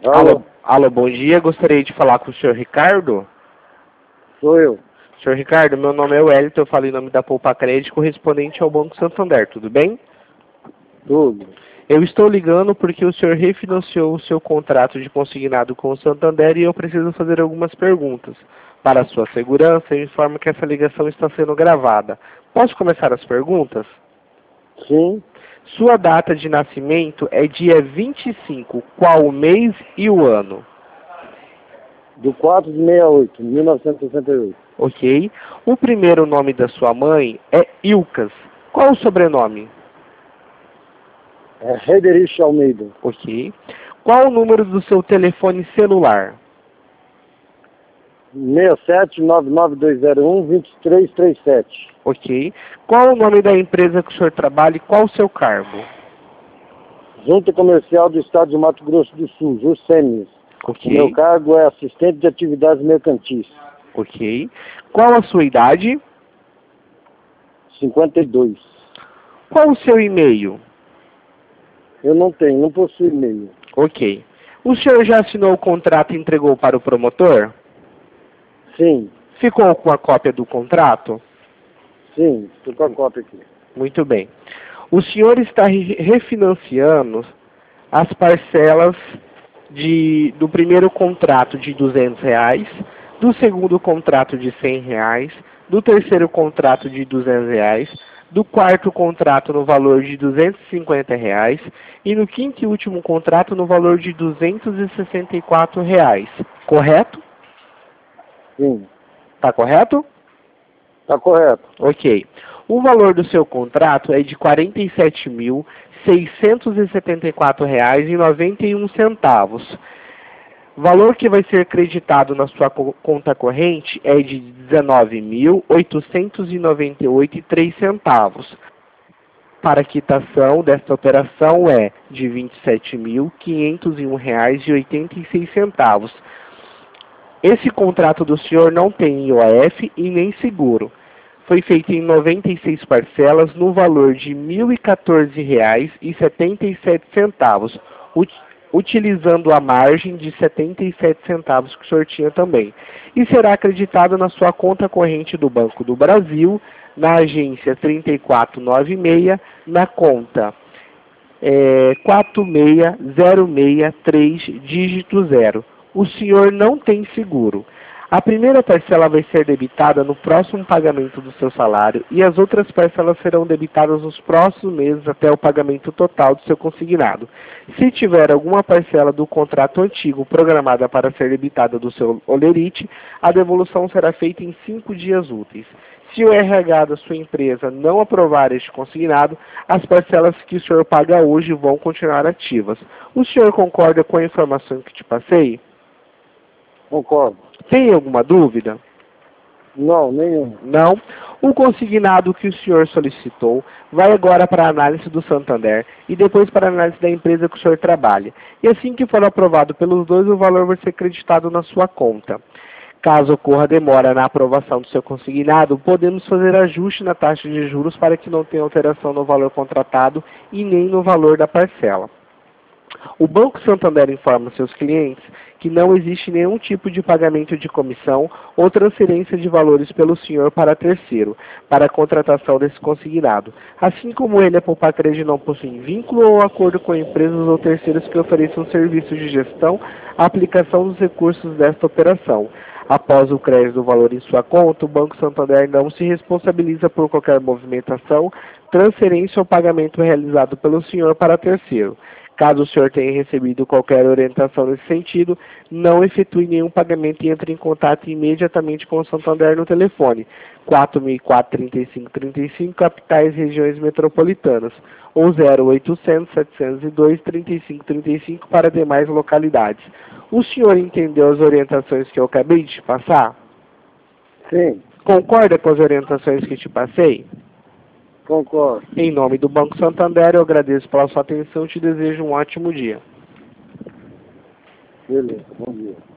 Alô? Alô, bom dia. Gostaria de falar com o senhor Ricardo. Sou eu. Senhor Ricardo, meu nome é Wellington, eu falo em nome da Poupa Crédito, correspondente ao Banco Santander, tudo bem? Tudo. Eu estou ligando porque o senhor refinanciou o seu contrato de consignado com o Santander e eu preciso fazer algumas perguntas. Para a sua segurança, eu informo que essa ligação está sendo gravada. Posso começar as perguntas? Sim. Sua data de nascimento é dia 25, qual o mês e o ano? Do 4 de 68, 1968. Ok. O primeiro nome da sua mãe é Ilcas. Qual o sobrenome? É Rederiche Almeida. Ok. Qual o número do seu telefone celular? 67-99201-2337. Ok. Qual o nome da empresa que o senhor trabalha e qual o seu cargo? Junta Comercial do Estado de Mato Grosso do Sul, Juscemes. Ok. O meu cargo é assistente de atividades mercantis. Ok. Qual a sua idade? 52. Qual o seu e-mail? Eu não tenho, não possuo e-mail. Ok. O senhor já assinou o contrato e entregou para o promotor? Sim, Ficou com a cópia do contrato? sim, estou com a cópia aqui. Muito bem. O senhor está refinanciando as parcelas do primeiro contrato de R$ 200, do segundo contrato de R$ 100, do terceiro contrato de R$ 200, do quarto contrato no valor de R$ 250 e no quinto e último contrato no valor de R$ 264. Correto? Sim, Está correto? está correto. Ok. O valor do seu contrato é de R$ 47.674,91. Valor que vai ser creditado na sua conta corrente é de R$ 19.898,03. Para a quitação desta operação é de R$ 27.501,86. Esse contrato do senhor não tem IOF e nem seguro. Foi feito em 96 parcelas no valor de R$ 1.014,77, utilizando a margem de 77 centavos que o senhor tinha também. E será acreditado na sua conta corrente do Banco do Brasil, na agência 3496, na conta 46063, dígito 0. O senhor não tem seguro. A primeira parcela vai ser debitada no próximo pagamento do seu salário e as outras parcelas serão debitadas nos próximos meses até o pagamento total do seu consignado. Se tiver alguma parcela do contrato antigo programada para ser debitada do seu holerite, a devolução será feita em 5 dias úteis. Se o RH da sua empresa não aprovar este consignado, as parcelas que o senhor paga hoje vão continuar ativas. O senhor concorda com a informação que te passei? Concordo. Tem alguma dúvida? Não, nenhum. Não. O consignado que o senhor solicitou vai agora para a análise do Santander e depois para a análise da empresa que o senhor trabalha. E assim que for aprovado pelos dois, o valor vai ser creditado na sua conta. Caso ocorra demora na aprovação do seu consignado, podemos fazer ajuste na taxa de juros para que não tenha alteração no valor contratado e nem no valor da parcela. O Banco Santander informa seus clientes que não existe nenhum tipo de pagamento de comissão ou transferência de valores pelo senhor para terceiro, para a contratação desse consignado. Assim como ele, a Poupa Crédito não possui vínculo ou acordo com empresas ou terceiros que ofereçam serviços de gestão, a aplicação dos recursos desta operação. Após o crédito do valor em sua conta, o Banco Santander não se responsabiliza por qualquer movimentação, transferência ou pagamento realizado pelo senhor para terceiro. Caso o senhor tenha recebido qualquer orientação nesse sentido, não efetue nenhum pagamento e entre em contato imediatamente com o Santander no telefone 4004-3535, capitais e regiões metropolitanas, ou 0800-702-3535 para demais localidades. O senhor entendeu as orientações que eu acabei de te passar? Sim, Concorda com as orientações que te passei? concordo. Em nome do Banco Santander, eu agradeço pela sua atenção e te desejo um ótimo dia. Beleza, bom dia.